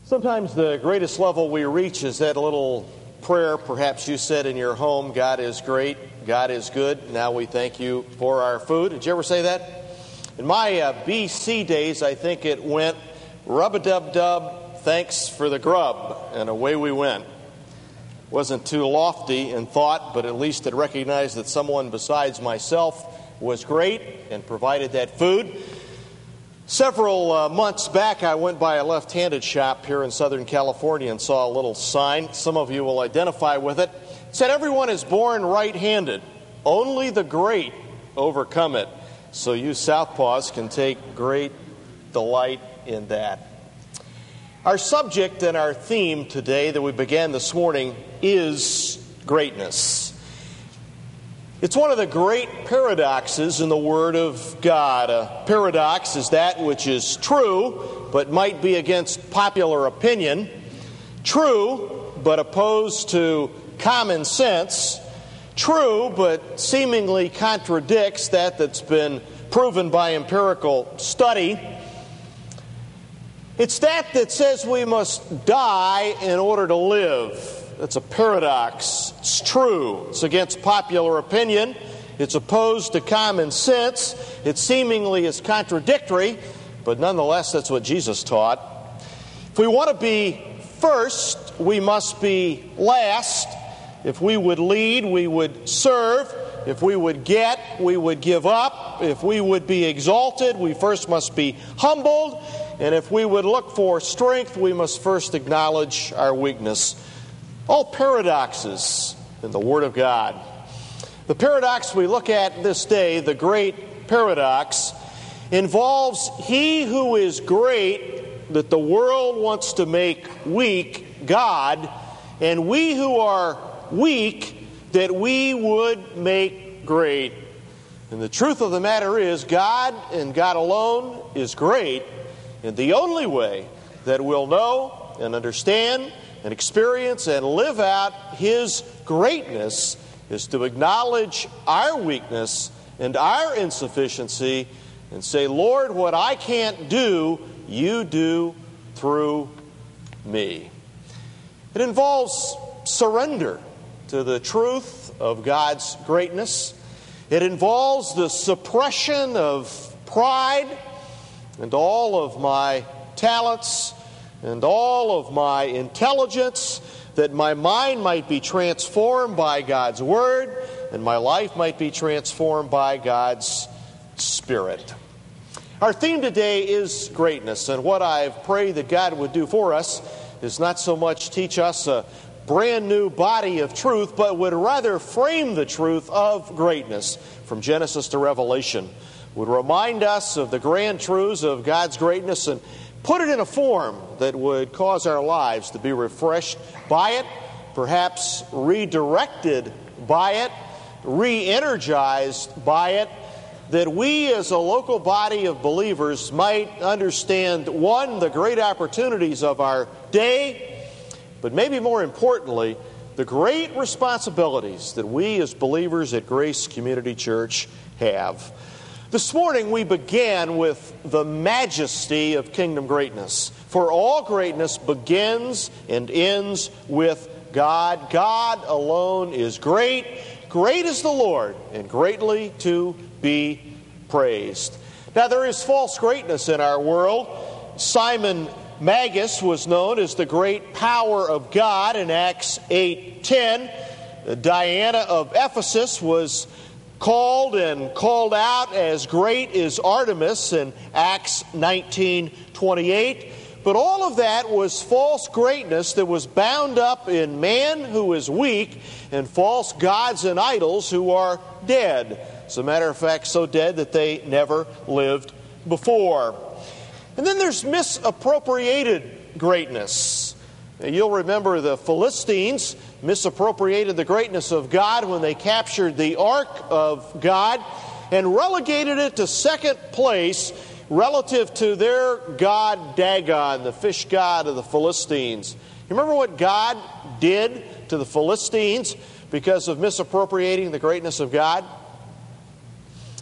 Sometimes the greatest level we reach is that little prayer perhaps you said in your home, God is great, God is good, now we thank you for our food. Did you ever say that? In my BC days, I think it went, rub-a-dub-dub, thanks for the grub, and away we went. Wasn't too lofty in thought, but at least it recognized that someone besides myself was great and provided that food. Several months back, I went by a left-handed shop here in Southern California and saw a little sign. Some of you will identify with it. It said, "Everyone is born right-handed. Only the great overcome it." So you Southpaws can take great delight in that. Our subject and our theme today that we began this morning is greatness. It's one of the great paradoxes in the Word of God. A paradox is that which is true, but might be against popular opinion. True, but opposed to common sense. True, but seemingly contradicts that's been proven by empirical study. It's that says we must die in order to live. That's a paradox. It's true. It's against popular opinion. It's opposed to common sense. It seemingly is contradictory, but nonetheless, that's what Jesus taught. If we want to be first, we must be last. If we would lead, we would serve. If we would get, we would give up. If we would be exalted, we first must be humbled. And if we would look for strength, we must first acknowledge our weakness. All paradoxes in the Word of God. The paradox we look at this day, the great paradox, involves he who is great that the world wants to make weak, God, and we who are weak that we would make great. And the truth of the matter is God and God alone is great, and the only way that we'll know and understand and experience and live out His greatness is to acknowledge our weakness and our insufficiency and say, Lord, what I can't do, you do through me. It involves surrender to the truth of God's greatness. It involves the suppression of pride and all of my talents and all of my intelligence, that my mind might be transformed by God's Word, and my life might be transformed by God's Spirit. Our theme today is greatness, and what I've prayed that God would do for us is not so much teach us a brand new body of truth, but would rather frame the truth of greatness from Genesis to Revelation, would remind us of the grand truths of God's greatness and put it in a form that would cause our lives to be refreshed by it, perhaps redirected by it, re-energized by it, that we as a local body of believers might understand, one, the great opportunities of our day, but maybe more importantly, the great responsibilities that we as believers at Grace Community Church have. This morning we began with the majesty of kingdom greatness. For all greatness begins and ends with God. God alone is great. Great is the Lord, and greatly to be praised. Now there is false greatness in our world. Simon Magus was known as the great power of God in Acts 8:10. Diana of Ephesus was called out as great as Artemis in Acts 19:28. But all of that was false greatness that was bound up in man who is weak and false gods and idols who are dead. As a matter of fact, so dead that they never lived before. And then there's misappropriated greatness. You'll remember the Philistines misappropriated the greatness of God when they captured the Ark of God and relegated it to second place relative to their god Dagon, the fish god of the Philistines. You remember what God did to the Philistines because of misappropriating the greatness of God?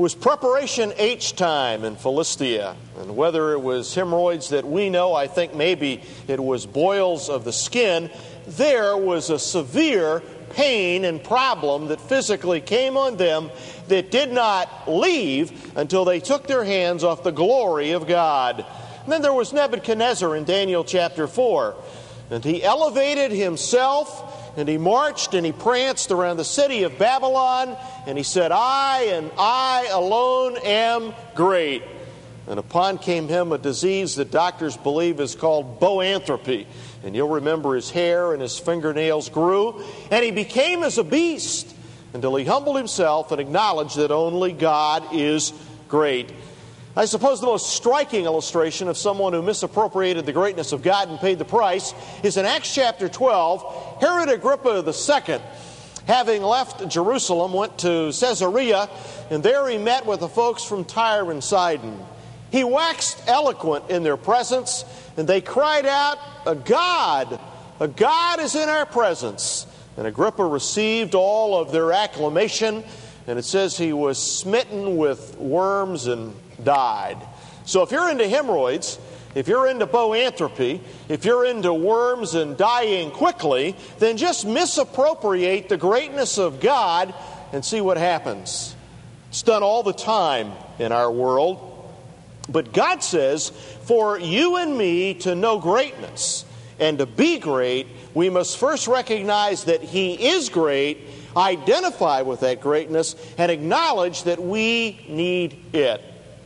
was Preparation H time in Philistia. And whether it was hemorrhoids that we know, I think maybe it was boils of the skin, there was a severe pain and problem that physically came on them that did not leave until they took their hands off the glory of God. And then there was Nebuchadnezzar in Daniel chapter 4. And he elevated himself, and he marched and he pranced around the city of Babylon, and he said, I and I alone am great. And upon came him a disease that doctors believe is called boanthropy. And you'll remember his hair and his fingernails grew, and he became as a beast until he humbled himself and acknowledged that only God is great. I suppose the most striking illustration of someone who misappropriated the greatness of God and paid the price is in Acts chapter 12. Herod Agrippa II, having left Jerusalem, went to Caesarea, and there he met with the folks from Tyre and Sidon. He waxed eloquent in their presence, and they cried out, a God is in our presence. And Agrippa received all of their acclamation, and it says he was smitten with worms and died. So if you're into hemorrhoids, if you're into boanthropy, if you're into worms and dying quickly, then just misappropriate the greatness of God and see what happens. It's done all the time in our world. But God says, for you and me to know greatness and to be great, we must first recognize that He is great, identify with that greatness, and acknowledge that we need it.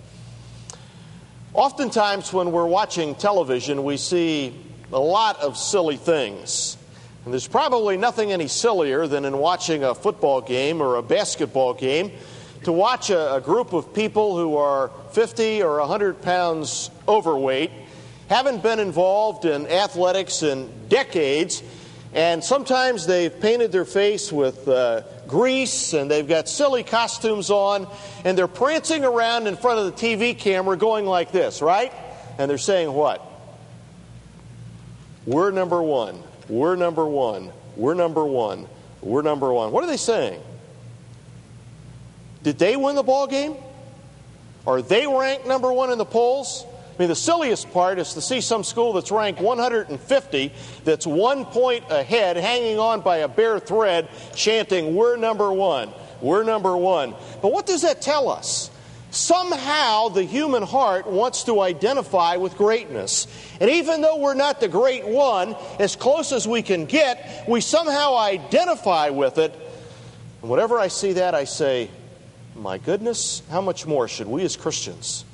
Oftentimes when we're watching television, we see a lot of silly things. And there's probably nothing any sillier than in watching a football game or a basketball game, to watch a group of people who are 50 or 100 pounds overweight, haven't been involved in athletics in decades, and sometimes they've painted their face with grease, and they've got silly costumes on, and they're prancing around in front of the TV camera going like this, right? And they're saying what? We're number one. We're number one. We're number one. We're number one. What are they saying? Did they win the ball game? Are they ranked number one in the polls? I mean, the silliest part is to see some school that's ranked 150, that's 1 point ahead, hanging on by a bare thread, chanting, we're number one, we're number one. But what does that tell us? Somehow the human heart wants to identify with greatness. And even though we're not the great one, as close as we can get, we somehow identify with it. And whenever I see that, I say, my goodness, how much more should we as Christians,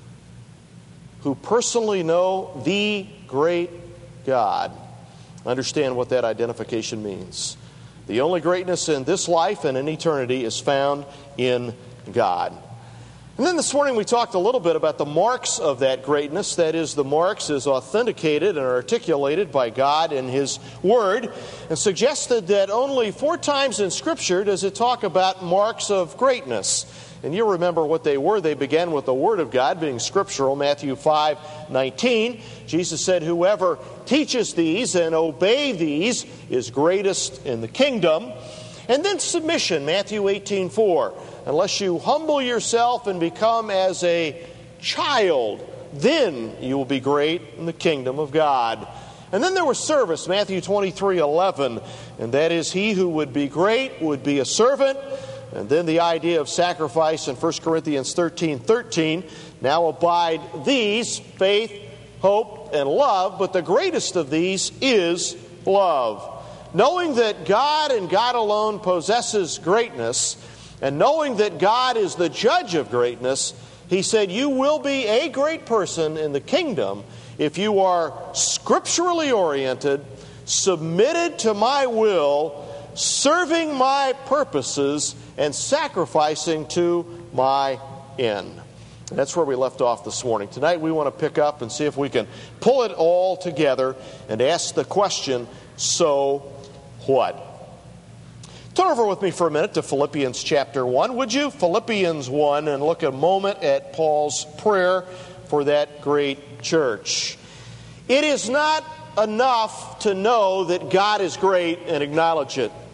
who personally know the great God, understand what that identification means. The only greatness in this life and in eternity is found in God. And then this morning we talked a little bit about the marks of that greatness. That is, the marks is authenticated and articulated by God in His Word, and suggested that only 4 times in Scripture does it talk about marks of greatness. And you remember what they were. They began with the Word of God being scriptural, Matthew 5:19. Jesus said, whoever teaches these and obey these is greatest in the kingdom. And then submission, Matthew 18:4. Unless you humble yourself and become as a child, then you will be great in the kingdom of God. And then there was service, Matthew 23:11. And that is, he who would be great would be a servant. And then the idea of sacrifice in 1 Corinthians 13:13. Now abide these, faith, hope, and love. But the greatest of these is love. Knowing that God and God alone possesses greatness, and knowing that God is the judge of greatness, He said, you will be a great person in the kingdom if you are scripturally oriented, submitted to my will, serving my purposes, and sacrificing to my end. And that's where we left off this morning. Tonight we want to pick up and see if we can pull it all together and ask the question, so what? Turn over with me for a minute to Philippians chapter 1, would you? Philippians 1, and look a moment at Paul's prayer for that great church. It is not enough to know that God is great and acknowledge it.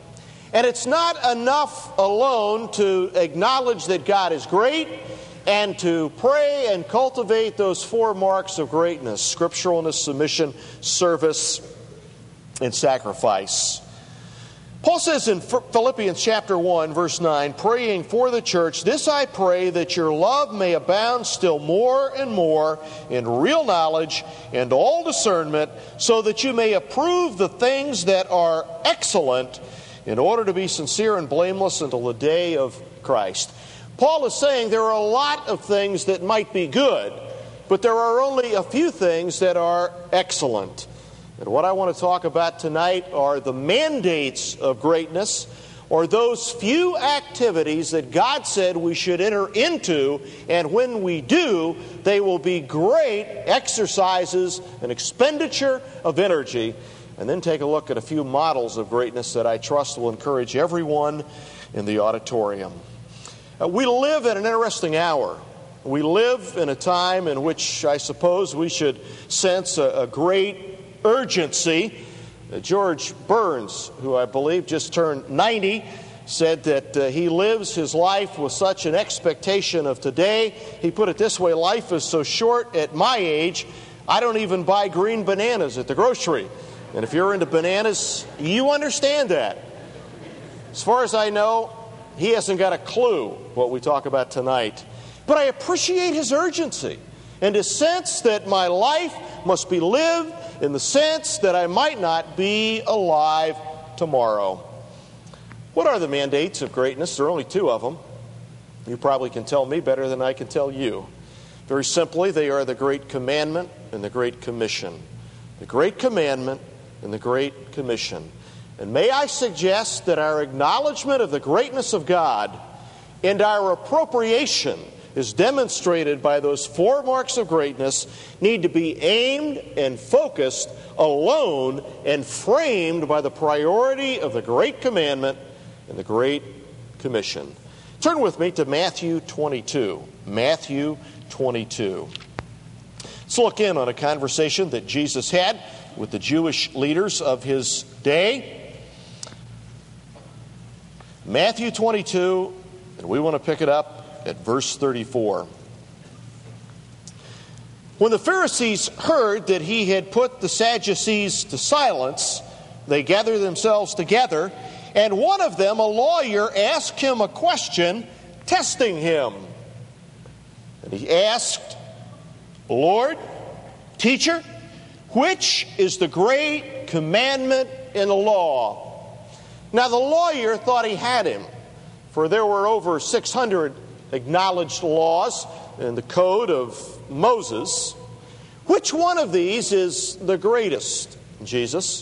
And it's not enough alone to acknowledge that God is great and to pray and cultivate those 4 marks of greatness: scripturalness, submission, service, and sacrifice. Paul says in Philippians chapter 1, verse 9, praying for the church, "This I pray, that your love may abound still more and more in real knowledge and all discernment, so that you may approve the things that are excellent, in order to be sincere and blameless until the day of Christ." Paul is saying there are a lot of things that might be good, but there are only a few things that are excellent. And what I want to talk about tonight are the mandates of greatness, or those few activities that God said we should enter into, and when we do, they will be great exercises and expenditure of energy. And then take a look at a few models of greatness that I trust will encourage everyone in the auditorium. We live in an interesting hour. We live in a time in which I suppose we should sense a great urgency. George Burns, who I believe just turned 90, said that he lives his life with such an expectation of today. He put it this way: life is so short at my age, I don't even buy green bananas at the grocery. And if you're into bananas, you understand that. As far as I know, he hasn't got a clue what we talk about tonight. But I appreciate his urgency and his sense that my life must be lived in the sense that I might not be alive tomorrow. What are the mandates of greatness? There are only 2 of them. You probably can tell me better than I can tell you. Very simply, they are the Great Commandment and the Great Commission. The Great Commandment and the Great Commission. And may I suggest that our acknowledgement of the greatness of God and our appropriation is demonstrated by those 4 marks of greatness need to be aimed and focused alone and framed by the priority of the Great Commandment and the Great Commission. Turn with me to Matthew 22. Matthew 22. Let's look in on a conversation that Jesus had with the Jewish leaders of his day. Matthew 22, and we want to pick it up at verse 34. When the Pharisees heard that he had put the Sadducees to silence, they gathered themselves together, and one of them, a lawyer, asked him a question, testing him. And he asked, "Lord, teacher, which is the great commandment in the law?" Now the lawyer thought he had him, for there were over 600 acknowledged laws in the code of Moses. Which one of these is the greatest, Jesus?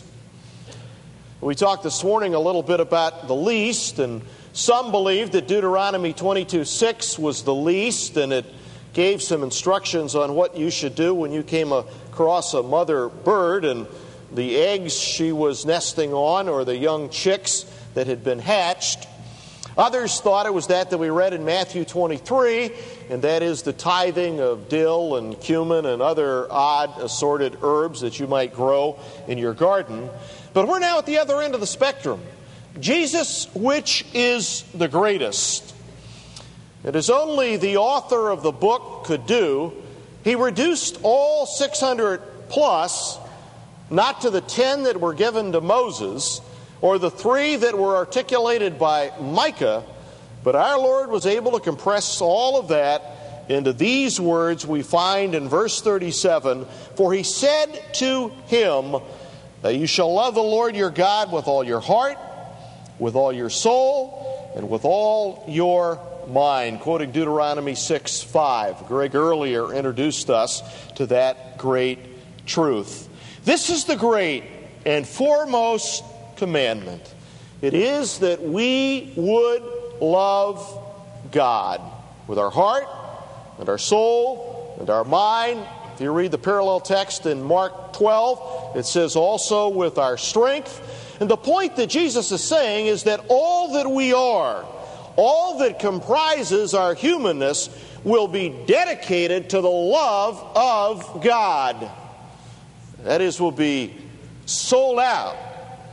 We talked this morning a little bit about the least, and some believe that Deuteronomy 22:6 was the least, and it gave some instructions on what you should do when you came across a mother bird and the eggs she was nesting on, or the young chicks that had been hatched. Others thought it was that we read in Matthew 23, and that is the tithing of dill and cumin and other odd assorted herbs that you might grow in your garden. But we're now at the other end of the spectrum. Jesus, which is the greatest? It is only the author of the book could do. He reduced all 600 plus, not to the 10 that were given to Moses, or the 3 that were articulated by Micah, but our Lord was able to compress all of that into these words we find in verse 37. For he said to him that you shall love the Lord your God with all your heart, with all your soul, and with all your mind. Quoting Deuteronomy 6:5. Greg earlier introduced us to that great truth. This is the great and foremost commandment. It is that we would love God with our heart and our soul and our mind. If you read the parallel text in Mark 12, it says also with our strength. And the point that Jesus is saying is that all that we are, all that comprises our humanness, will be dedicated to the love of God. That is, will be sold out.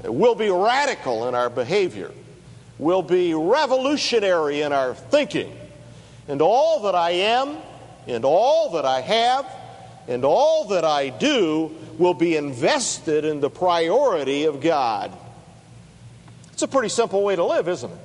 We'll be radical in our behavior. We'll be revolutionary in our thinking. And all that I am, and all that I have, and all that I do will be invested in the priority of God. It's a pretty simple way to live, isn't it?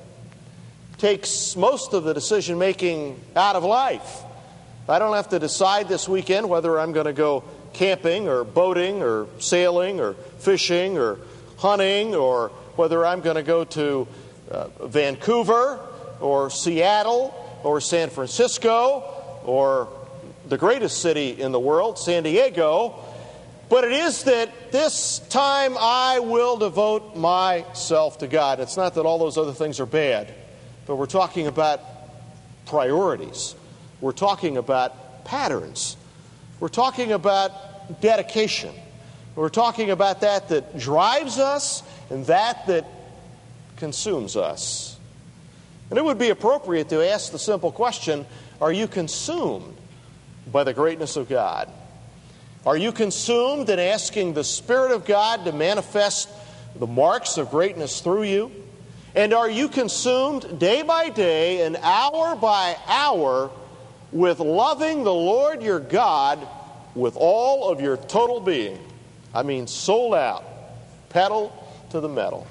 Takes most of the decision-making out of life. I don't have to decide this weekend whether I'm going to go camping or boating or sailing or fishing or hunting, or whether I'm going to go to Vancouver or Seattle or San Francisco or the greatest city in the world, San Diego. But it is that this time I will devote myself to God. It's not that all those other things are bad, but we're talking about priorities. We're talking about patterns. We're talking about dedication. We're talking about that drives us and that consumes us. And it would be appropriate to ask the simple question, are you consumed by the greatness of God? Are you consumed in asking the Spirit of God to manifest the marks of greatness through you? And are you consumed day by day and hour by hour with loving the Lord your God with all of your total being? I mean, sold out, pedal to the metal.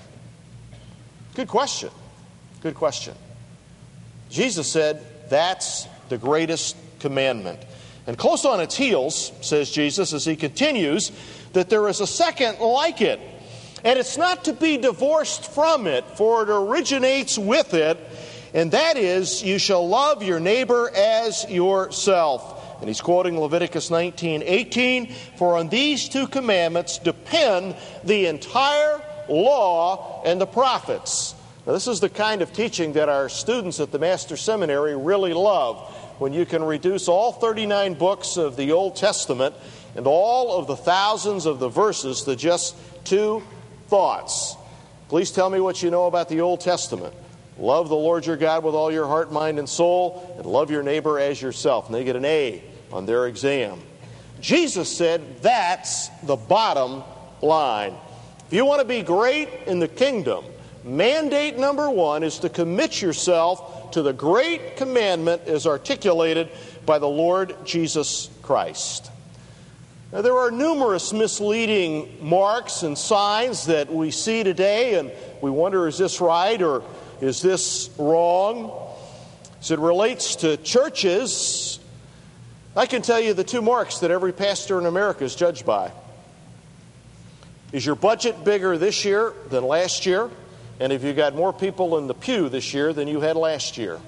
Good question. Good question. Jesus said that's the greatest commandment. And close on its heels, says Jesus as he continues, that there is a second like it. And it's not to be divorced from it, for it originates with it. And that is, you shall love your neighbor as yourself. And he's quoting Leviticus 19:18, for on these two commandments depend the entire law and the prophets. Now, this is the kind of teaching that our students at the Master Seminary really love, when you can reduce all 39 books of the Old Testament and all of the thousands of the verses to just two thoughts. Please tell me what you know about the Old Testament. Love the Lord your God with all your heart, mind, and soul, and love your neighbor as yourself. And they get an A on their exam. Jesus said that's the bottom line. If you want to be great in the kingdom, mandate number one is to commit yourself to the great commandment as articulated by the Lord Jesus Christ. Now, there are numerous misleading marks and signs that we see today, and we wonder, is this right or is this wrong? As it relates to churches, I can tell you the two marks that every pastor in America is judged by. Is your budget bigger this year than last year? And have you got more people in the pew this year than you had last year?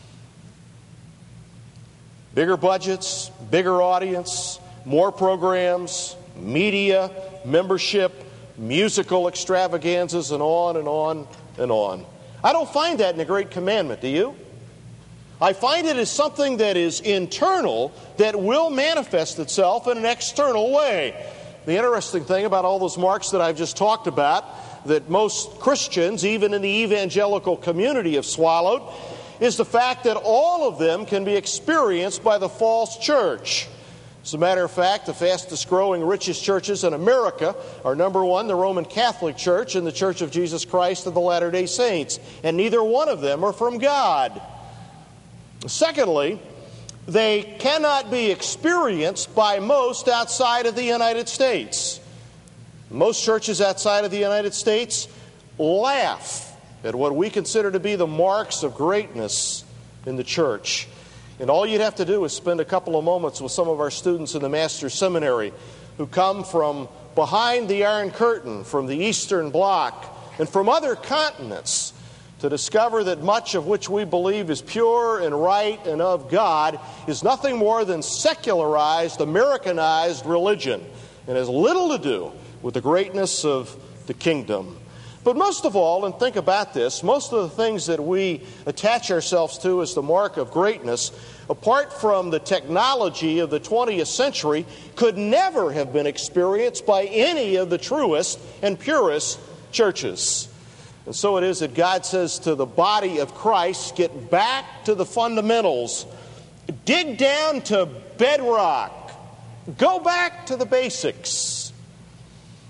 Bigger budgets, bigger audience, more programs, media, membership, musical extravaganzas, and on and on and on. I don't find that in the Great Commandment, do you? I find it as something that is internal that will manifest itself in an external way. The interesting thing about all those marks that I've just talked about, that most Christians, even in the evangelical community, have swallowed, is the fact that all of them can be experienced by the false church. As a matter of fact, the fastest growing, richest churches in America are, number one, the Roman Catholic Church and the Church of Jesus Christ of the Latter-day Saints. And neither one of them are from God. Secondly, they cannot be experienced by most outside of the United States. Most churches outside of the United States laugh at what we consider to be the marks of greatness in the church. And all you'd have to do is spend a couple of moments with some of our students in the Master's Seminary who come from behind the Iron Curtain, from the Eastern Bloc, and from other continents, to discover that much of which we believe is pure and right and of God is nothing more than secularized, Americanized religion, and has little to do with the greatness of the kingdom. But most of all, and think about this, most of the things that we attach ourselves to as the mark of greatness, apart from the technology of the 20th century, could never have been experienced by any of the truest and purest churches. And so it is that God says to the body of Christ, get back to the fundamentals. Dig down to bedrock. Go back to the basics.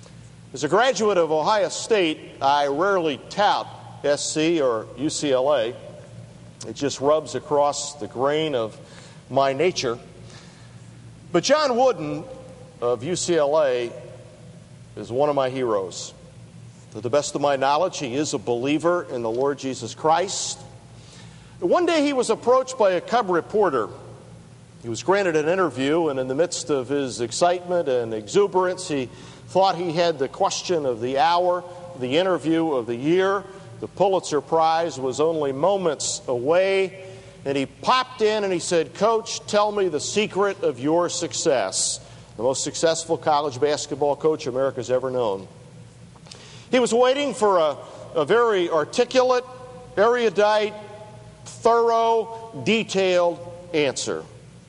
As a graduate of Ohio State, I rarely tout SC or UCLA. It just rubs across the grain of my nature. But John Wooden of UCLA is one of my heroes. To the best of my knowledge, he is a believer in the Lord Jesus Christ. One day he was approached by a cub reporter. He was granted an interview, and in the midst of his excitement and exuberance, he thought he had the question of the hour, the interview of the year. The Pulitzer Prize was only moments away, and he popped in and he said, "Coach, tell me the secret of your success." The most successful college basketball coach America's ever known. He was waiting for a very articulate, erudite, thorough, detailed answer.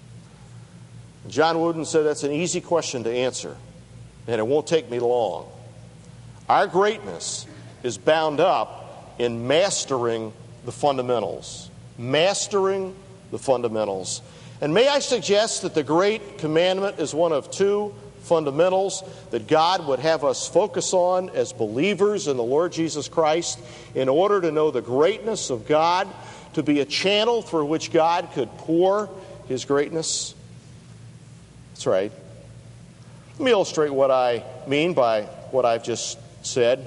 John Wooden said, "That's an easy question to answer, and it won't take me long. Our greatness is bound up in mastering the fundamentals." Mastering the fundamentals. And may I suggest that the great commandment is one of two fundamentals that God would have us focus on as believers in the Lord Jesus Christ in order to know the greatness of God, to be a channel through which God could pour His greatness. That's right. Let me illustrate what I mean by what I've just said.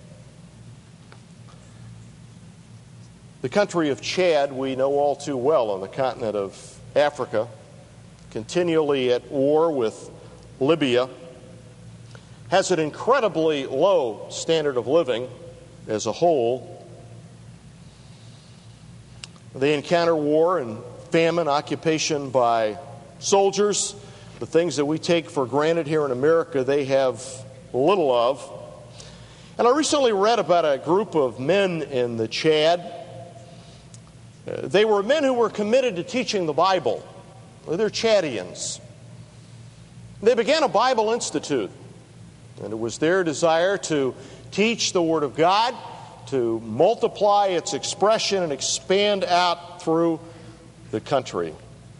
The country of Chad, we know all too well, on the continent of Africa, continually at war with Libya, has an incredibly low standard of living as a whole. They encounter war and famine, occupation by soldiers. The things that we take for granted here in America, they have little of. And I recently read about a group of men in the Chad. They were men who were committed to teaching the Bible. They're Chadians. They began a Bible Institute, and it was their desire to teach the Word of God, to multiply its expression and expand out through the country.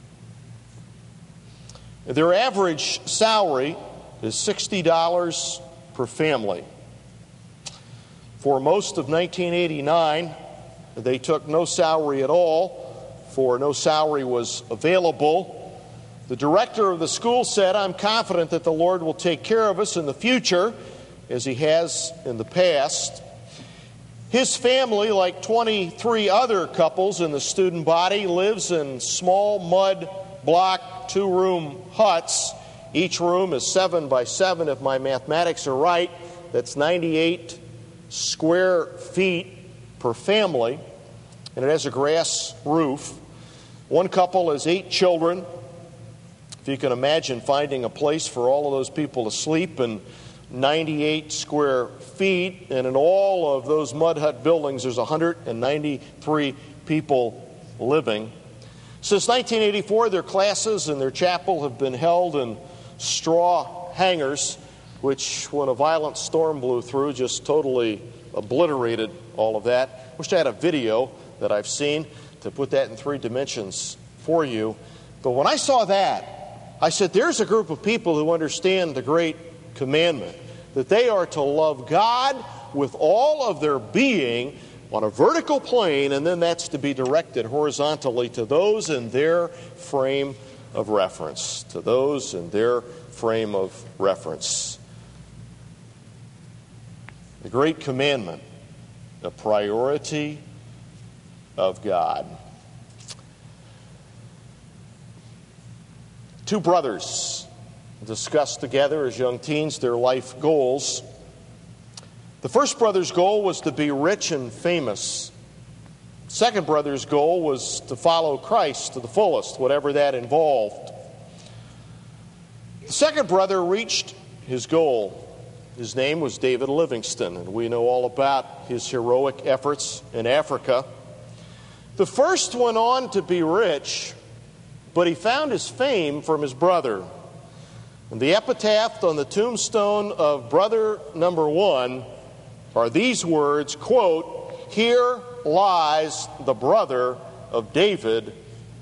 Their average salary is $60 per family. For most of 1989, they took no salary at all, for no salary was available. The director of the school said, "I'm confident that the Lord will take care of us in the future, as He has in the past." His family, like 23 other couples in the student body, lives in small mud block 2-room huts. Each room is 7 by 7, if my mathematics are right. That's 98 square feet per family, and it has a grass roof. One couple has 8 children. If you can imagine finding a place for all of those people to sleep in 98 square feet, and in all of those mud hut buildings, there's 193 people living. Since 1984, their classes and their chapel have been held in straw hangars, which, when a violent storm blew through, just totally obliterated all of that. Wish I had a video that I've seen to put that in 3 dimensions for you. But when I saw that, I said, there's a group of people who understand the great commandment, that they are to love God with all of their being on a vertical plane, and then that's to be directed horizontally to those in their frame of reference. To those in their frame of reference. The great commandment, the priority of God. 2 brothers discussed together as young teens their life goals. The first brother's goal was to be rich and famous. The second brother's goal was to follow Christ to the fullest, whatever that involved. The second brother reached his goal. His name was David Livingstone, and we know all about his heroic efforts in Africa. The first went on to be rich, but he found his fame from his brother. And the epitaph on the tombstone of brother number 1 are these words, quote, "Here lies the brother of David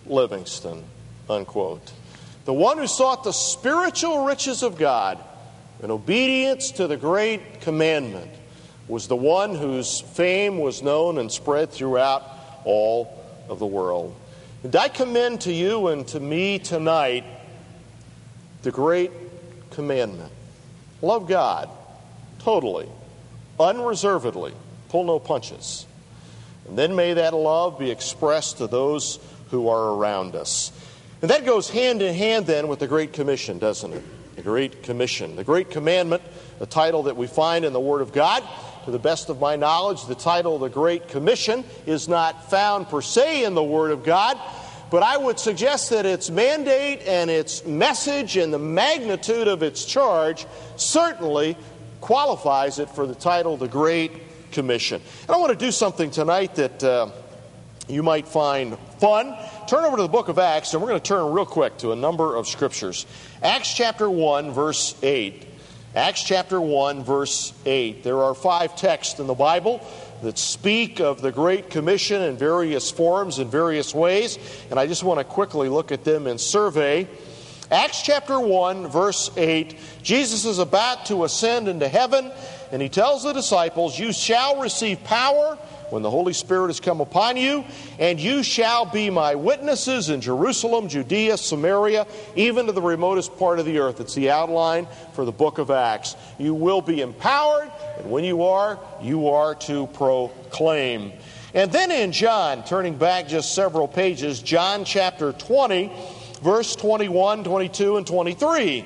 Livingstone," unquote. The one who sought the spiritual riches of God and obedience to the great commandment was the one whose fame was known and spread throughout all of the world. And I commend to you and to me tonight the great commandment. Love God totally, unreservedly, pull no punches. And then may that love be expressed to those who are around us. And that goes hand in hand then with the Great Commission, doesn't it? The Great Commission. The Great Commandment, a title that we find in the Word of God. To the best of my knowledge, the title of the Great Commission is not found per se in the Word of God, but I would suggest that its mandate and its message and the magnitude of its charge certainly qualifies it for the title, the Great Commission. And I want to do something tonight that you might find fun. Turn over to the book of Acts, and we're going to turn real quick to a number of scriptures. Acts chapter 1, verse 8. Acts chapter 1, verse 8. There are 5 texts in the Bible that speak of the Great Commission in various forms, in various ways, and I just want to quickly look at them and survey. Acts chapter 1, verse 8, Jesus is about to ascend into heaven, and he tells the disciples, "You shall receive power when the Holy Spirit has come upon you, and you shall be my witnesses in Jerusalem, Judea, Samaria, even to the remotest part of the earth." It's the outline for the book of Acts. You will be empowered, and when you are to proclaim. And then in John, turning back just several pages, John chapter 20, verse 21, 22, and 23.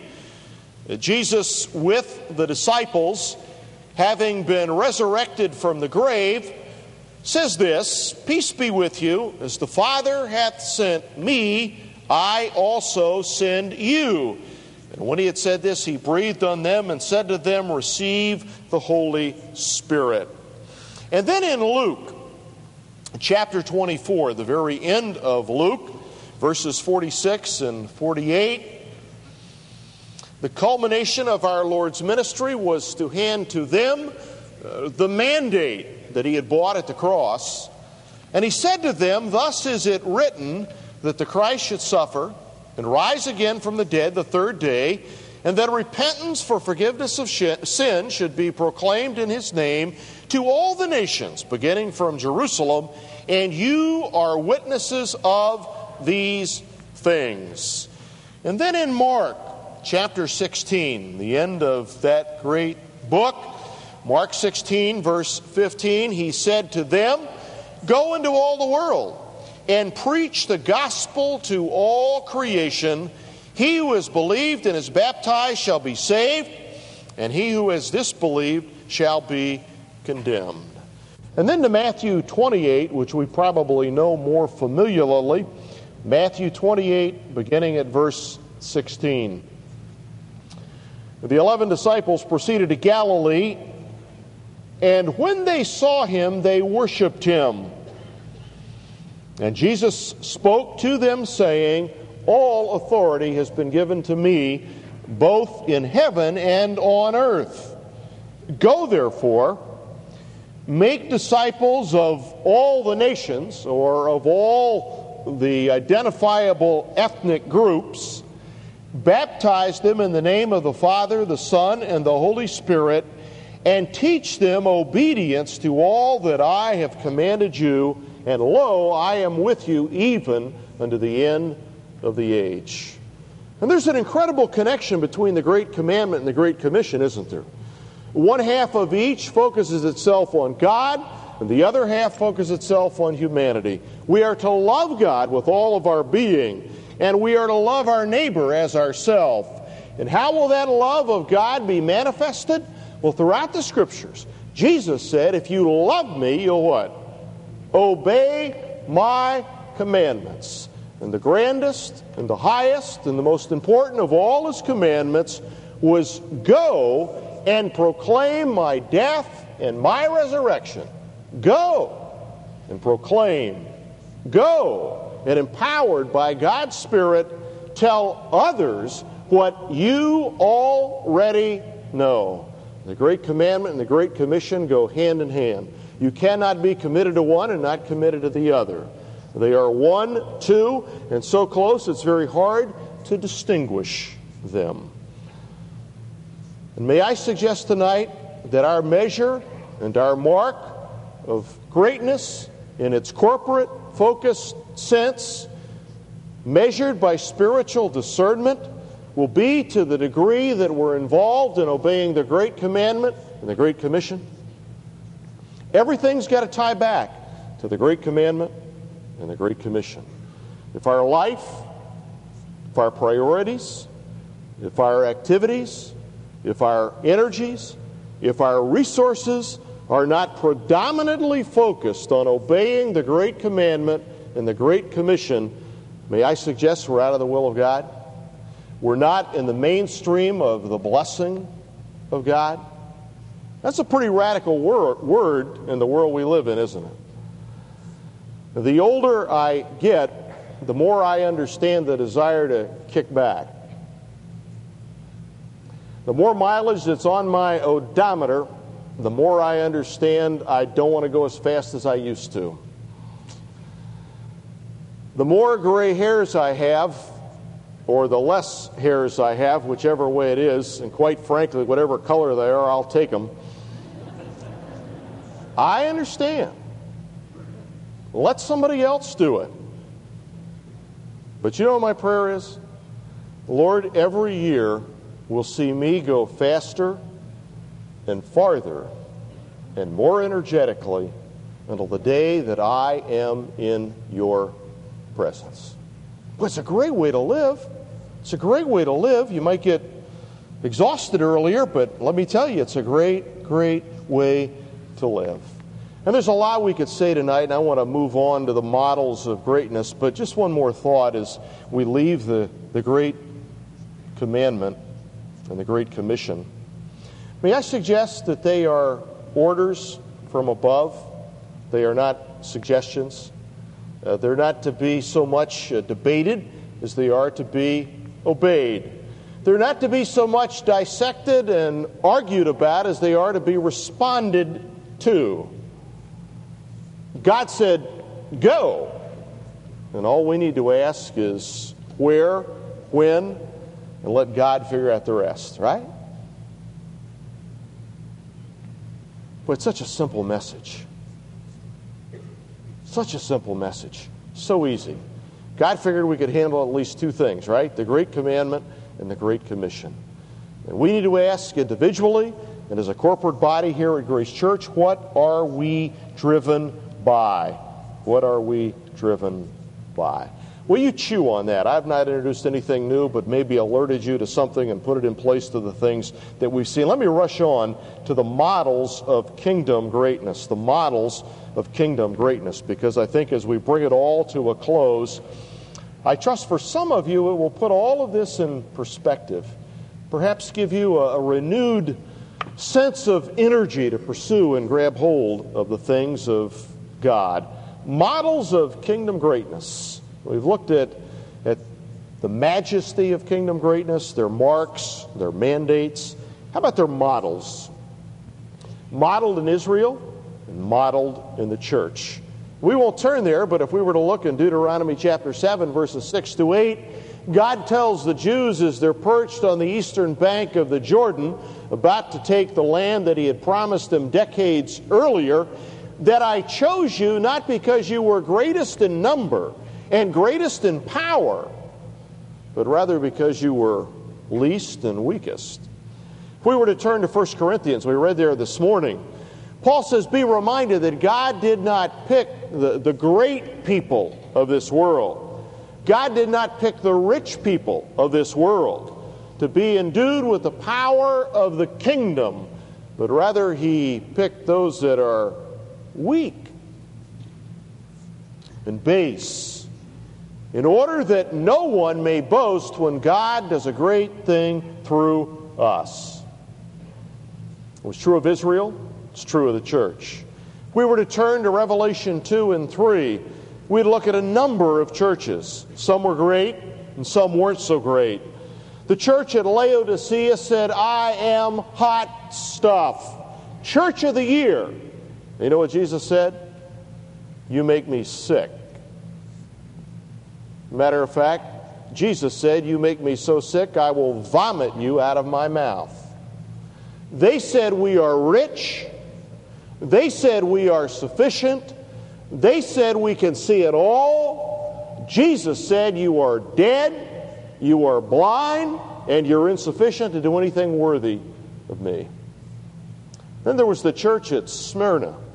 Jesus with the disciples, having been resurrected from the grave, says this, "Peace be with you. As the Father hath sent me, I also send you." And when he had said this, he breathed on them and said to them, "Receive the Holy Spirit." And then in Luke, chapter 24, the very end of Luke, verses 46 and 48, the culmination of our Lord's ministry was to hand to them the mandate that he had bought at the cross. And he said to them, "Thus is it written that the Christ should suffer and rise again from the dead the third day, and that repentance for forgiveness of sin should be proclaimed in his name to all the nations, beginning from Jerusalem, and you are witnesses of these things." And then in Mark chapter 16, the end of that great book, Mark 16, verse 15, he said to them, "Go into all the world and preach the gospel to all creation. He who has believed and is baptized shall be saved, and he who has disbelieved shall be condemned." And then to Matthew 28, which we probably know more familiarly. Matthew 28, beginning at verse 16. The 11 disciples proceeded to Galilee, and when they saw him, they worshipped him. And Jesus spoke to them, saying, "All authority has been given to me, both in heaven and on earth. Go, therefore, make disciples of all the nations," or of all the identifiable ethnic groups, "baptize them in the name of the Father, the Son, and the Holy Spirit, and teach them obedience to all that I have commanded you, and lo, I am with you even unto the end of the age." And there's an incredible connection between the Great Commandment and the Great Commission, isn't there? One half of each focuses itself on God, and the other half focuses itself on humanity. We are to love God with all of our being, and we are to love our neighbor as ourselves. And how will that love of God be manifested? Well, throughout the Scriptures, Jesus said, "If you love me, you'll" what? "Obey my commandments." And the grandest and the highest and the most important of all his commandments was go and proclaim my death and my resurrection. Go and proclaim. Go and, empowered by God's Spirit, tell others what you already know. The Great Commandment and the Great Commission go hand in hand. You cannot be committed to one and not committed to the other. They are one, two, and so close it's very hard to distinguish them. And may I suggest tonight that our measure and our mark of greatness in its corporate focused sense, measured by spiritual discernment, will be to the degree that we're involved in obeying the Great Commandment and the Great Commission. Everything's got to tie back to the Great Commandment and the Great Commission. If our life, if our priorities, if our activities, if our energies, if our resources are not predominantly focused on obeying the Great Commandment and the Great Commission, may I suggest we're out of the will of God? We're not in the mainstream of the blessing of God? That's a pretty radical word in the world we live in, isn't it? The older I get, the more I understand the desire to kick back. The more mileage that's on my odometer, the more I understand I don't want to go as fast as I used to. The more gray hairs I have, or the less hairs I have, whichever way it is, and quite frankly, whatever color they are, I'll take them. I understand. Let somebody else do it. But you know what my prayer is? Lord, every year will see me go faster and farther and more energetically until the day that I am in your presence. Well, it's a great way to live. It's a great way to live. You might get exhausted earlier, but let me tell you, it's a great, great way to live. And there's a lot we could say tonight, and I want to move on to the models of greatness, but just one more thought as we leave the Great Commandment and the Great Commission. May I suggest that they are orders from above? They are not suggestions. They're not to be so much debated as they are to be obeyed. They're not to be so much dissected and argued about as they are to be responded to. God said, go. And all we need to ask is where, when, and let God figure out the rest, right? But it's such a simple message. Such a simple message. So easy. God figured we could handle at least two things, right? The Great Commandment and the Great Commission. And we need to ask individually and as a corporate body here at Grace Church, what are we driven by? What are we driven by? Will you chew on that? I've not introduced anything new, but maybe alerted you to something and put it in place to the things that we've seen. Let me rush on to the models of kingdom greatness. The models of kingdom greatness, because I think as we bring it all to a close, I trust for some of you it will put all of this in perspective. Perhaps give you a renewed sense of energy to pursue and grab hold of the things of God. Models of kingdom greatness. We've looked at the majesty of kingdom greatness, their marks, their mandates. How about their models? Modeled in Israel and modeled in the church. We won't turn there, but if we were to look in Deuteronomy chapter 7, verses 6 to 8, God tells the Jews as they're perched on the eastern bank of the Jordan, about to take the land that he had promised them decades earlier, that I chose you not because you were greatest in number and greatest in power, but rather because you were least and weakest. If we were to turn to 1 Corinthians, we read there this morning, Paul says, be reminded that God did not pick the great people of this world. God did not pick the rich people of this world to be endued with the power of the kingdom, but rather he picked those that are weak and base, in order that no one may boast when God does a great thing through us. It was true of Israel. It's true of the church. If we were to turn to Revelation 2 and 3, we'd look at a number of churches. Some were great and some weren't so great. The church at Laodicea said, I am hot stuff. Church of the year. You know what Jesus said? You make me sick. Matter of fact, Jesus said, you make me so sick I will vomit you out of my mouth. They said we are rich. They said we are sufficient. They said we can see it all. Jesus said you are dead, you are blind, and you're insufficient to do anything worthy of me. Then there was the church at Smyrna. It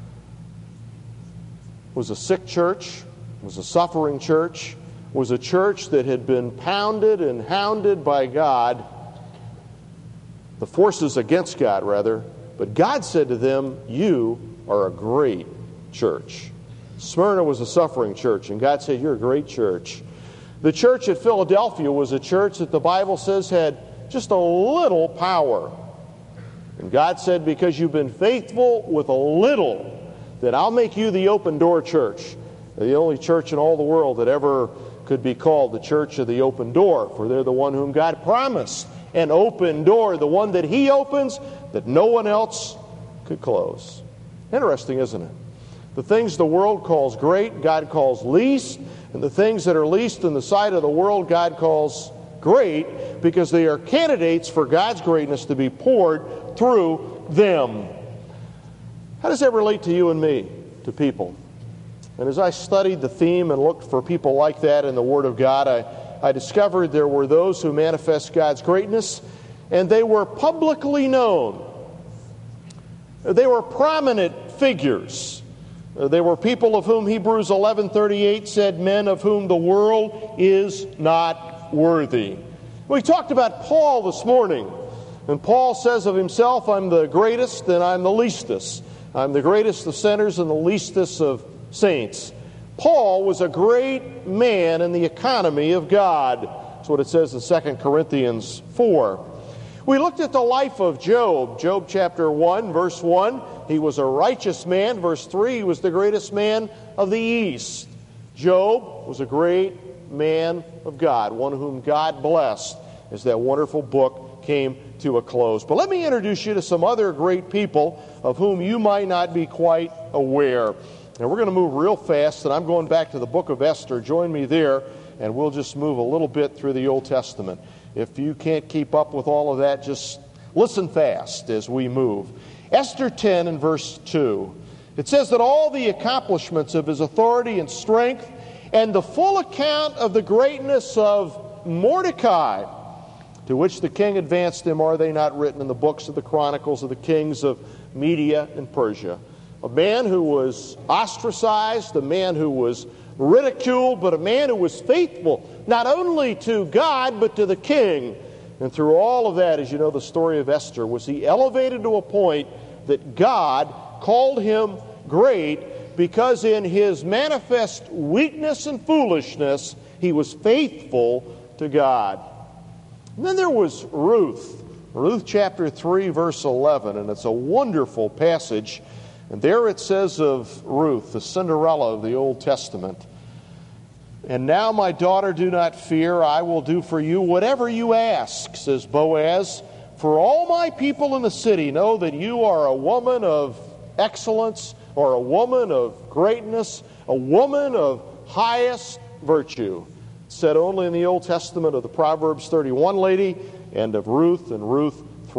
was a sick church. It was a suffering church. It was a church that had been pounded and hounded by God, the forces against God, rather. But God said to them, you are a great church. Smyrna was a suffering church, and God said, you're a great church. The church at Philadelphia was a church that the Bible says had just a little power. And God said, because you've been faithful with a little, that I'll make you the open door church. The only church in all the world that ever could be called the church of the open door, for they're the one whom God promised an open door, the one that He opens that no one else could close. Interesting, isn't it? The things the world calls great, God calls least, and the things that are least in the sight of the world, God calls great, because they are candidates for God's greatness to be poured through them. How does that relate to you and me, to people? And as I studied the theme and looked for people like that in the Word of God, I discovered there were those who manifest God's greatness, and they were publicly known. They were prominent figures. They were people of whom Hebrews 11:38 said, men of whom the world is not worthy. We talked about Paul this morning, and Paul says of himself, I'm the greatest and I'm the leastest. I'm the greatest of sinners and the leastest of saints. Paul was a great man in the economy of God. That's what it says in 2 Corinthians 4. We looked at the life of Job. Job chapter 1, verse 1. He was a righteous man. Verse 3, he was the greatest man of the East. Job was a great man of God, one whom God blessed as that wonderful book came to a close. But let me introduce you to some other great people of whom you might not be quite aware. And we're going to move real fast, and I'm going back to the book of Esther. Join me there, and we'll just move a little bit through the Old Testament. If you can't keep up with all of that, just listen fast as we move. Esther 10 and verse 2. It says that all the accomplishments of his authority and strength and the full account of the greatness of Mordecai, to which the king advanced him, are they not written in the books of the chronicles of the kings of Media and Persia? A man who was ostracized, a man who was ridiculed, but a man who was faithful not only to God but to the king. And through all of that, as you know the story of Esther, was he elevated to a point that God called him great because in his manifest weakness and foolishness, he was faithful to God. And then there was Ruth. Ruth chapter 3, verse 11, and it's a wonderful passage. And there it says of Ruth, the Cinderella of the Old Testament, and now, my daughter, do not fear. I will do for you whatever you ask, says Boaz. For all my people in the city know that you are a woman of excellence, or a woman of greatness, a woman of highest virtue. It's said only in the Old Testament of the Proverbs 31 lady and of Ruth in Ruth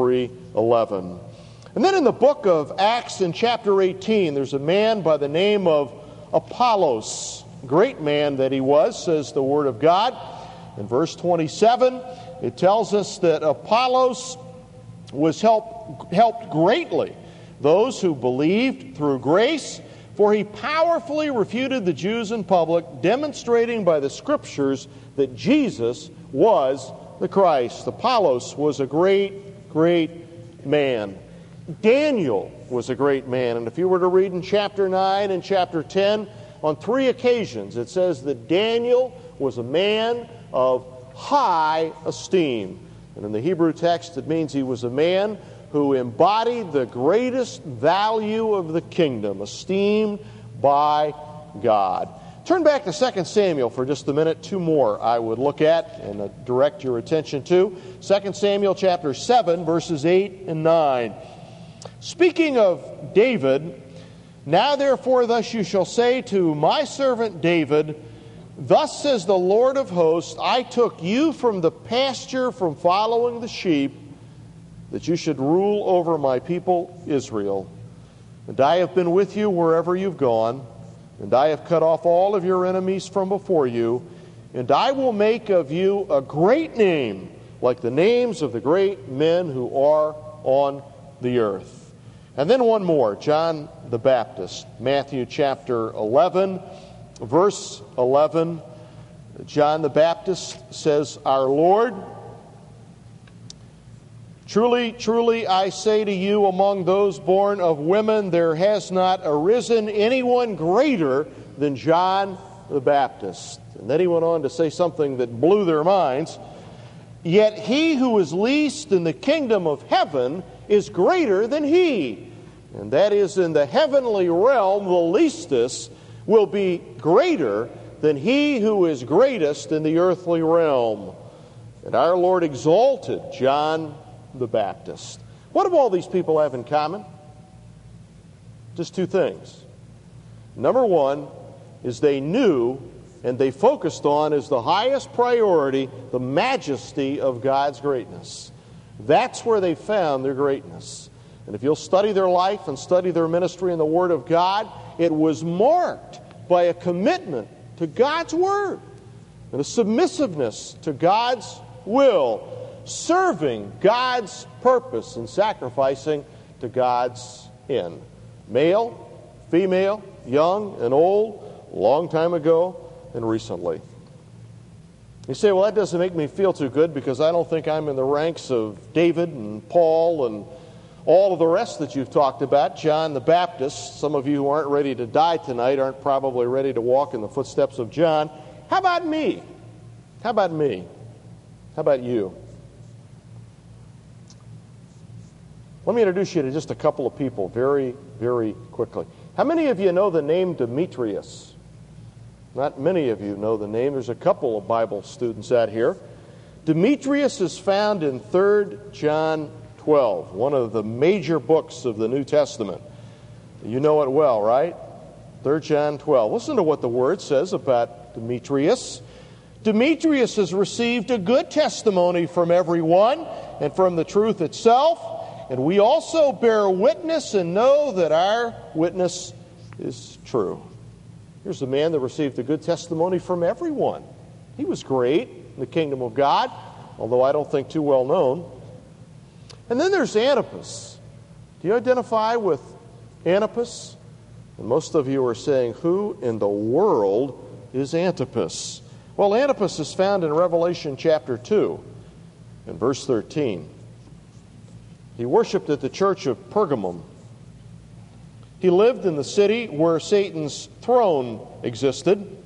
3:11. And then in the book of Acts in chapter 18, there's a man by the name of Apollos. Great man that he was, says the Word of God. In verse 27, it tells us that Apollos was helped greatly those who believed through grace, for he powerfully refuted the Jews in public, demonstrating by the Scriptures that Jesus was the Christ. Apollos was a great, great man. Daniel was a great man, and if you were to read in chapter 9 and chapter 10, on 3 occasions, it says that Daniel was a man of high esteem. And in the Hebrew text, it means he was a man who embodied the greatest value of the kingdom, esteemed by God. Turn back to 2 Samuel for just a minute. 2 more I would look at and direct your attention to. 2 Samuel chapter 7, verses 8 and 9. Speaking of David, now therefore thus you shall say to my servant David, thus says the Lord of hosts, I took you from the pasture from following the sheep, that you should rule over my people Israel. And I have been with you wherever you've gone, and I have cut off all of your enemies from before you, and I will make of you a great name, like the names of the great men who are on the earth. And then one more, John the Baptist, Matthew chapter 11, verse 11. John the Baptist says, Our Lord, truly, truly, I say to you, among those born of women, there has not arisen anyone greater than John the Baptist. And then he went on to say something that blew their minds. Yet he who is least in the kingdom of heaven is greater than he. And that is, in the heavenly realm, the leastest will be greater than he who is greatest in the earthly realm. And our Lord exalted John the Baptist. What do all these people have in common? Just two things. Number one is they knew and they focused on as the highest priority the majesty of God's greatness. That's where they found their greatness. And if you'll study their life and study their ministry in the Word of God, it was marked by a commitment to God's Word and a submissiveness to God's will, serving God's purpose and sacrificing to God's end. Male, female, young and old, long time ago and recently. You say, well, that doesn't make me feel too good because I don't think I'm in the ranks of David and Paul and all of the rest that you've talked about. John the Baptist, some of you who aren't ready to die tonight aren't probably ready to walk in the footsteps of John. How about me? How about me? How about you? Let me introduce you to just a couple of people very, very quickly. How many of you know the name Demetrius? Not many of you know the name. There's a couple of Bible students out here. Demetrius is found in 3 John 12, one of the major books of the New Testament. You know it well, right? 3 John 12. Listen to what the Word says about Demetrius. Demetrius has received a good testimony from everyone and from the truth itself, and we also bear witness and know that our witness is true. Here's a man that received a good testimony from everyone. He was great in the kingdom of God, although I don't think too well known. And then there's Antipas. Do you identify with Antipas? And most of you are saying, who in the world is Antipas? Well, Antipas is found in Revelation chapter 2, in verse 13. He worshipped at the church of Pergamum. He lived in the city where Satan's throne existed.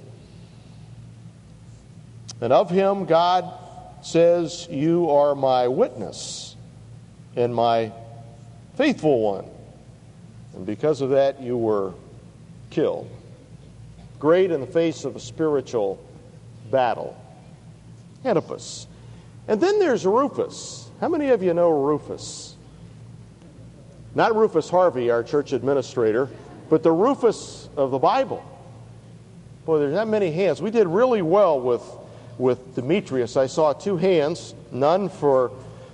And of him, God says, you are my witness and my faithful one. And because of that, you were killed. Great in the face of a spiritual battle. Antipas. And then there's Rufus. How many of you know Rufus? Not Rufus Harvey, our church administrator, but the Rufus of the Bible. Boy, there's not many hands. We did really well with Demetrius. I saw 2 hands, none for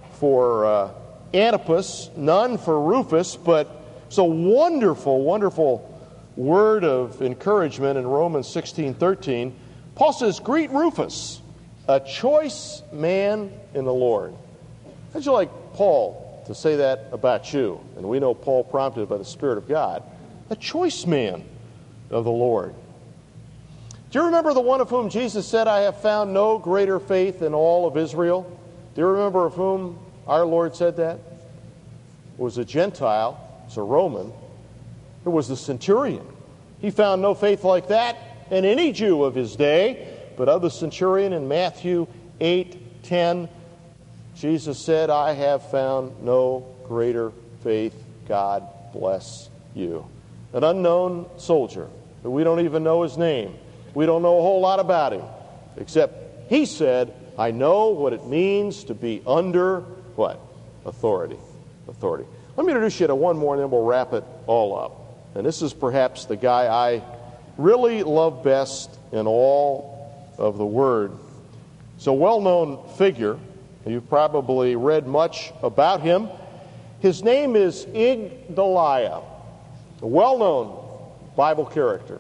Antipas, none for Rufus, but it's a wonderful, wonderful word of encouragement in Romans 16:13. Paul says, greet Rufus, a choice man in the Lord. How'd you like Paul to say that about you? And we know Paul prompted by the Spirit of God. A choice man of the Lord. Do you remember the one of whom Jesus said, I have found no greater faith in all of Israel? Do you remember of whom our Lord said that? It was a Gentile. It was a Roman. It was the centurion. He found no faith like that in any Jew of his day, but of the centurion in Matthew 8:10, Jesus said, I have found no greater faith. God bless you. An unknown soldier that we don't even know his name. We don't know a whole lot about him, except he said, I know what it means to be under what? Authority. Authority. Let me introduce you to one more and then we'll wrap it all up. And this is perhaps the guy I really love best in all of the Word. He's a well-known figure You've probably read much about him. His name is Igdaliah, a well-known Bible character.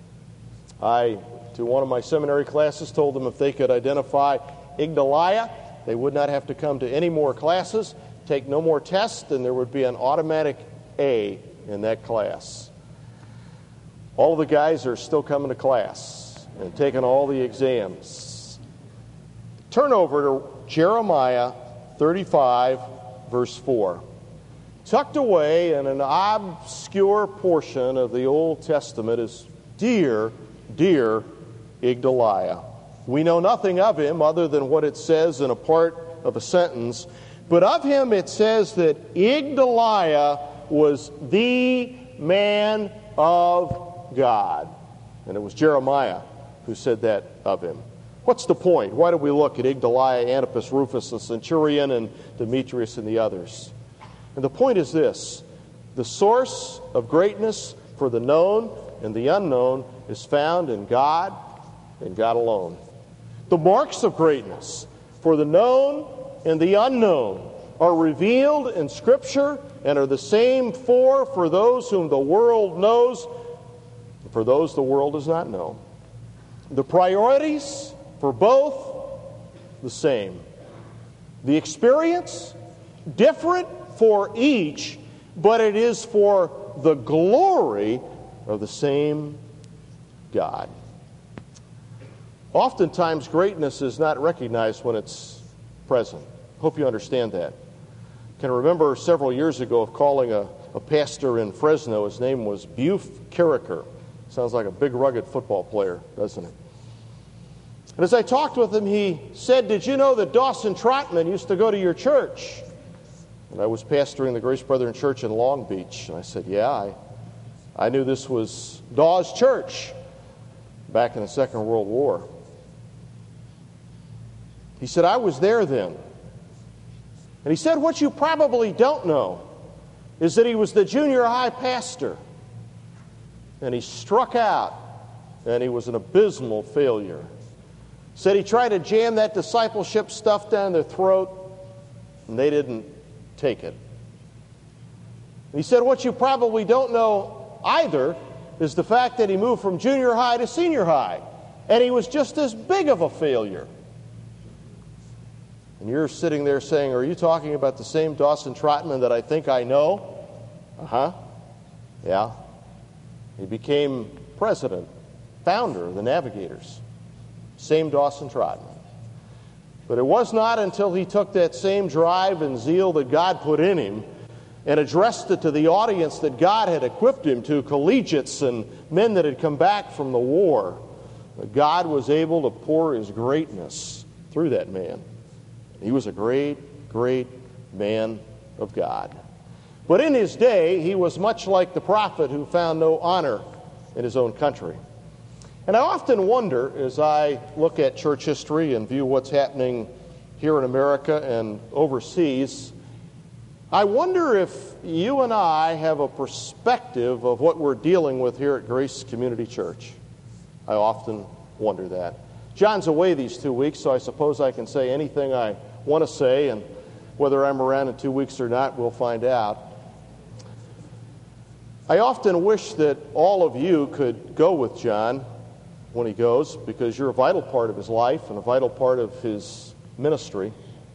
I, to one of my seminary classes, told them if they could identify Igdaliah, they would not have to come to any more classes, take no more tests, and there would be an automatic A in that class. All of the guys are still coming to class and taking all the exams. Turn over to Jeremiah 35, verse 4. Tucked away in an obscure portion of the Old Testament is dear Igdaliah. We know nothing of him other than what it says in a part of a sentence, but of him it says that Igdaliah was the man of God. And it was Jeremiah who said that of him. What's the point? Why do we look at Igdaliah, Antipas, Rufus, the centurion, and Demetrius and the others? And the point is this: the source of greatness for the known and the unknown is found in God and God alone. The marks of greatness for the known and the unknown are revealed in Scripture and are the same for those whom the world knows and for those the world does not know. The priorities for both, the same. The experience, different for each, but it is for the glory of the same God. Oftentimes, greatness is not recognized when it's present. Hope you understand that. I can remember several years ago of calling a pastor in Fresno. His name was Buf Carricker. Sounds like a big, rugged football player, doesn't it? And as I talked with him, he said, "Did you know that Dawson Trotman used to go to your church?" And I was pastoring the Grace Brethren Church in Long Beach. And I said, "Yeah, I knew this was Daw's church back in the Second World War." He said, "I was there then." And he said, "What you probably don't know is that he was the junior high pastor. And he struck out, and he was an abysmal failure." Said he tried to jam that discipleship stuff down their throat, and they didn't take it. And he said, "What you probably don't know either is the fact that he moved from junior high to senior high, and he was just as big of a failure." And you're sitting there saying, "Are you talking about the same Dawson Trotman that I think I know?" Uh-huh. Yeah. He became president, founder of the Navigators. Same Dawson Trotman. But it was not until he took that same drive and zeal that God put in him and addressed it to the audience that God had equipped him to, collegiates and men that had come back from the war, that God was able to pour his greatness through that man. He was a great, great man of God. But in his day, he was much like the prophet who found no honor in his own country. And I often wonder, as I look at church history and view what's happening here in America and overseas, I wonder if you and I have a perspective of what we're dealing with here at Grace Community Church. I often wonder that. John's away these 2 weeks, so I suppose I can say anything I want to say, and whether I'm around in 2 weeks or not, we'll find out. I often wish that all of you could go with John when he goes, because you're a vital part of his life and a vital part of his ministry.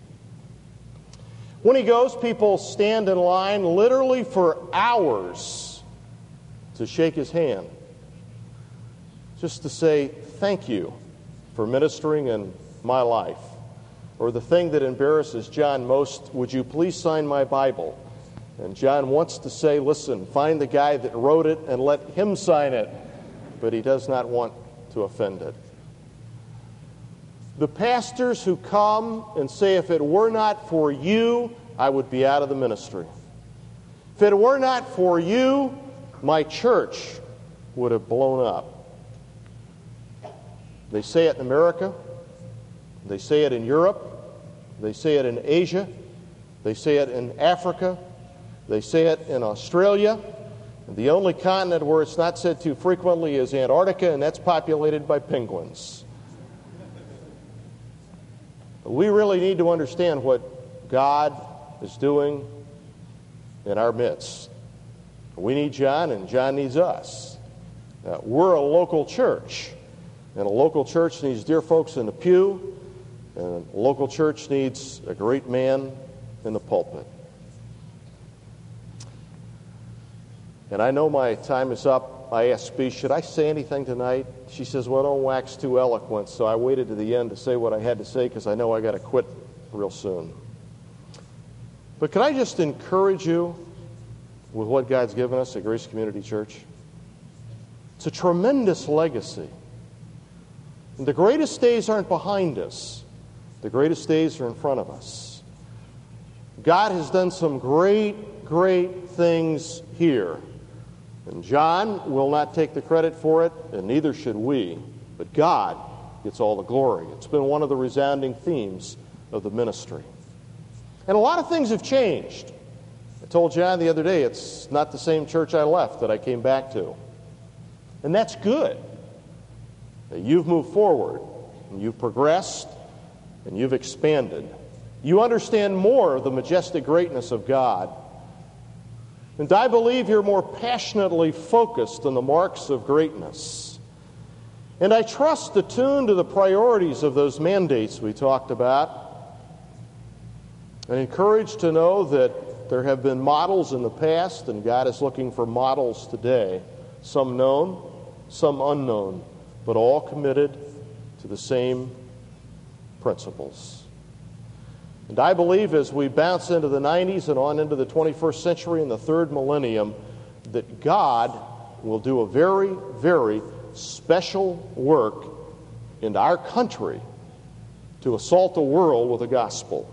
When he goes, people stand in line literally for hours to shake his hand, just to say thank you for ministering in my life. Or the thing that embarrasses John most, "Would you please sign my Bible?" And John wants to say, "Listen, find the guy that wrote it and let him sign it," but he does not want to offend it. The pastors who come and say, "If it were not for you, I would be out of the ministry. If it were not for you, my church would have blown up." They say it in America. They say it in Europe. They say it in Asia. They say it in Africa. They say it in Australia. And the only continent where it's not said too frequently is Antarctica, and that's populated by penguins. We really need to understand what God is doing in our midst. We need John, and John needs us. We're a local church, and a local church needs dear folks in the pew, and a local church needs a great man in the pulpit. And I know my time is up. I asked Spee, should I say anything tonight? She says, well, don't wax too eloquent. So I waited to the end to say what I had to say because I know I got to quit real soon. But can I just encourage you with what God's given us at Grace Community Church? It's a tremendous legacy. And the greatest days aren't behind us. The greatest days are in front of us. God has done some great, great things here. And John will not take the credit for it, and neither should we. But God gets all the glory. It's been one of the resounding themes of the ministry. And a lot of things have changed. I told John the other day, it's not the same church I left that I came back to. And that's good. You've moved forward, and you've progressed, and you've expanded. You understand more of the majestic greatness of God. And I believe you're more passionately focused on the marks of greatness. And I trust attuned to the priorities of those mandates we talked about. I'm encouraged to know that there have been models in the past, and God is looking for models today. Some known, some unknown, but all committed to the same principles. And I believe as we bounce into the 90s and on into the 21st century and the third millennium, that God will do a very, very special work in our country to assault the world with the gospel.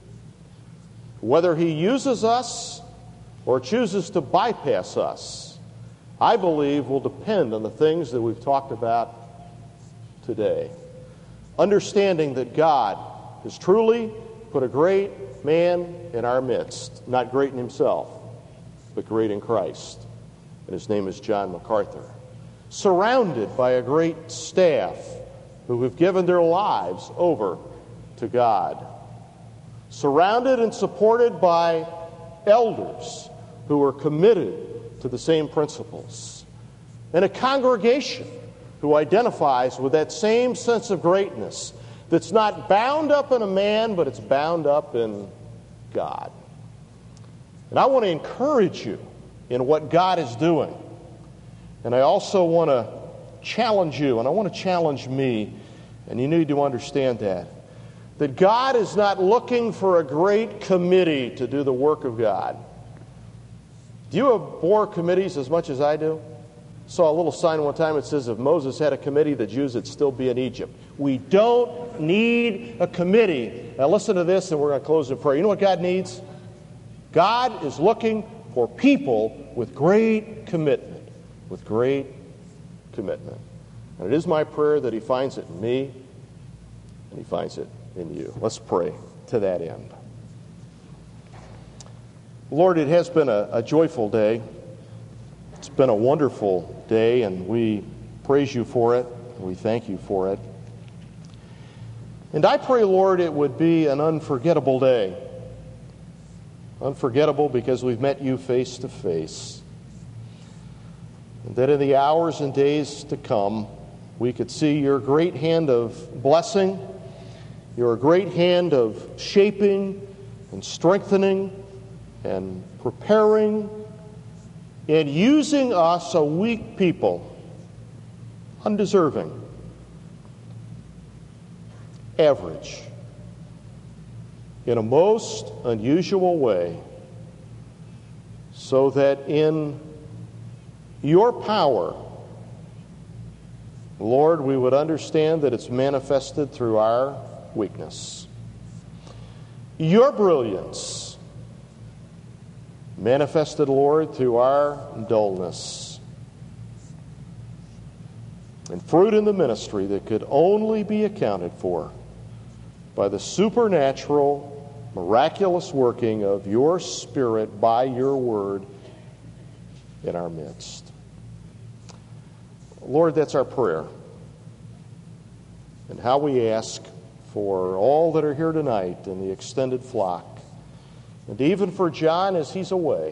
Whether He uses us or chooses to bypass us, I believe will depend on the things that we've talked about today. Understanding that God is truly put a great man in our midst, not great in himself, but great in Christ. And his name is John MacArthur. Surrounded by a great staff who have given their lives over to God. Surrounded and supported by elders who are committed to the same principles. And a congregation who identifies with that same sense of greatness that's not bound up in a man, but it's bound up in God. And I want to encourage you in what God is doing. And I also want to challenge you, and I want to challenge me, and you need to understand that God is not looking for a great committee to do the work of God. Do you abhor committees as much as I do? Saw a little sign one time that says if Moses had a committee, the Jews would still be in Egypt. We don't need a committee. Now listen to this, and we're going to close in prayer. You know what God needs? God is looking for people with great commitment. With great commitment. And it is my prayer that He finds it in me, and He finds it in you. Let's pray to that end. Lord, it has been a joyful day. It's been a wonderful day, and we praise You for it. And we thank You for it. And I pray, Lord, it would be an unforgettable day. Unforgettable because we've met You face to face. And that in the hours and days to come, we could see Your great hand of blessing, Your great hand of shaping and strengthening and preparing and using us, a weak people, undeserving, average, in a most unusual way, so that in Your power, Lord, we would understand that it's manifested through our weakness. Your brilliance manifested, Lord, through our dullness. And fruit in the ministry that could only be accounted for by the supernatural, miraculous working of Your Spirit by Your Word in our midst. Lord, that's our prayer. And how we ask for all that are here tonight in the extended flock, and even for John as he's away,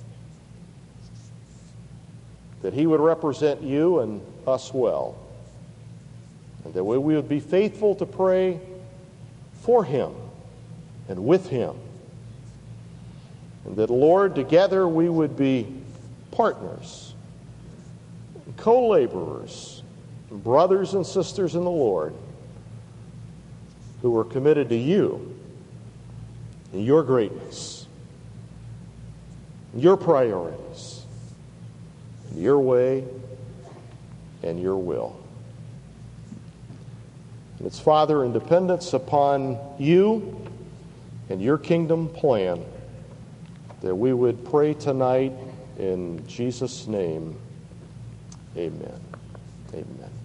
that he would represent you and us well, and that we would be faithful to pray for him and with him, and that, Lord, together we would be partners, co-laborers, brothers and sisters in the Lord, who are committed to you and your greatness, your priorities, your way and your will. And it's, Father, in dependence upon you and your kingdom plan that we would pray tonight in Jesus' name. Amen. Amen.